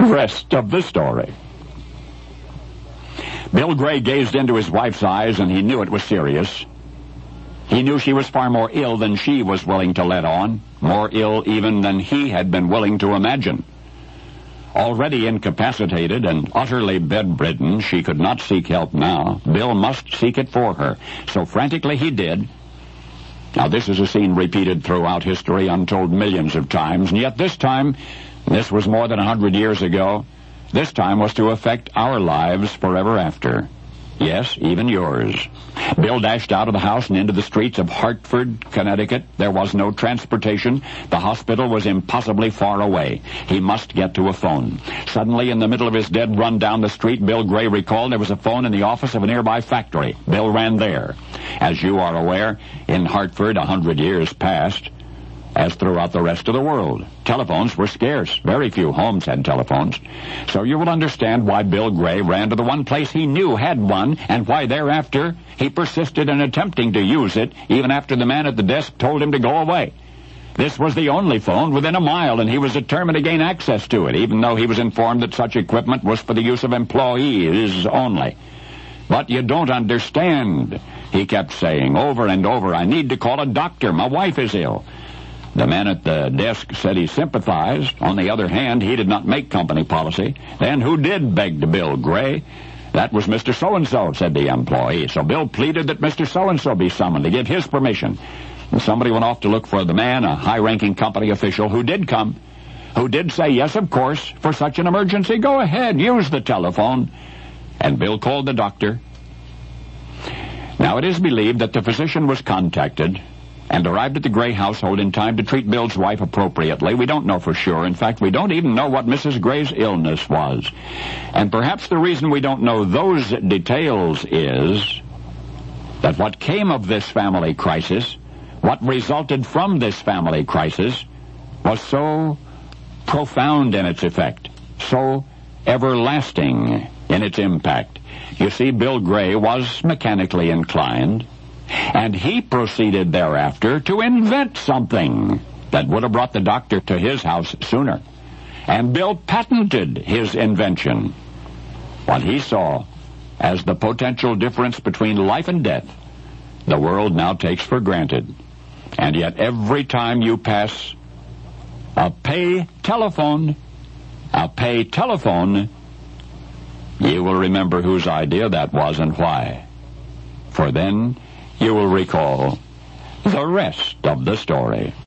rest of the story. Bill Gray gazed into his wife's eyes, and he knew it was serious. He knew she was far more ill than she was willing to let on, more ill even than he had been willing to imagine. Already incapacitated and utterly bedridden, she could not seek help now. Bill must seek it for her. So frantically he did. Now this is a scene repeated throughout history, untold millions of times, and yet this time, this was more than 100 years ago, this time was to affect our lives forever after. Yes, even yours. Bill dashed out of the house and into the streets of Hartford, Connecticut. There was no transportation. The hospital was impossibly far away. He must get to a phone. Suddenly, in the middle of his dead run down the street, Bill Gray recalled there was a phone in the office of a nearby factory. Bill ran there. As you are aware, in Hartford, 100 years passed, as throughout the rest of the world. Telephones were scarce. Very few homes had telephones. So you will understand why Bill Gray ran to the one place he knew had one, and why thereafter he persisted in attempting to use it, even after the man at the desk told him to go away. This was the only phone within a mile, and he was determined to gain access to it, even though he was informed that such equipment was for the use of employees only. But you don't understand, he kept saying over and over. I need to call a doctor. My wife is ill. The man at the desk said he sympathized. On the other hand, he did not make company policy. Then who did beg to Bill Gray? That was Mr. So-and-so, said the employee. So Bill pleaded that Mr. So-and-so be summoned to give his permission. And somebody went off to look for the man, a high-ranking company official, who did come, who did say, yes, of course, for such an emergency, go ahead, use the telephone. And Bill called the doctor. Now, it is believed that the physician was contacted and arrived at the Gray household in time to treat Bill's wife appropriately. We don't know for sure. In fact, we don't even know what Mrs. Gray's illness was. And perhaps the reason we don't know those details is that what came of this family crisis, what resulted from this family crisis, was so profound in its effect, so everlasting in its impact. You see, Bill Gray was mechanically inclined, and he proceeded thereafter to invent something that would have brought the doctor to his house sooner. And Bill patented his invention. What he saw as the potential difference between life and death, the world now takes for granted. And yet every time you pass a pay telephone, you will remember whose idea that was and why. For then you will recall the rest of the story.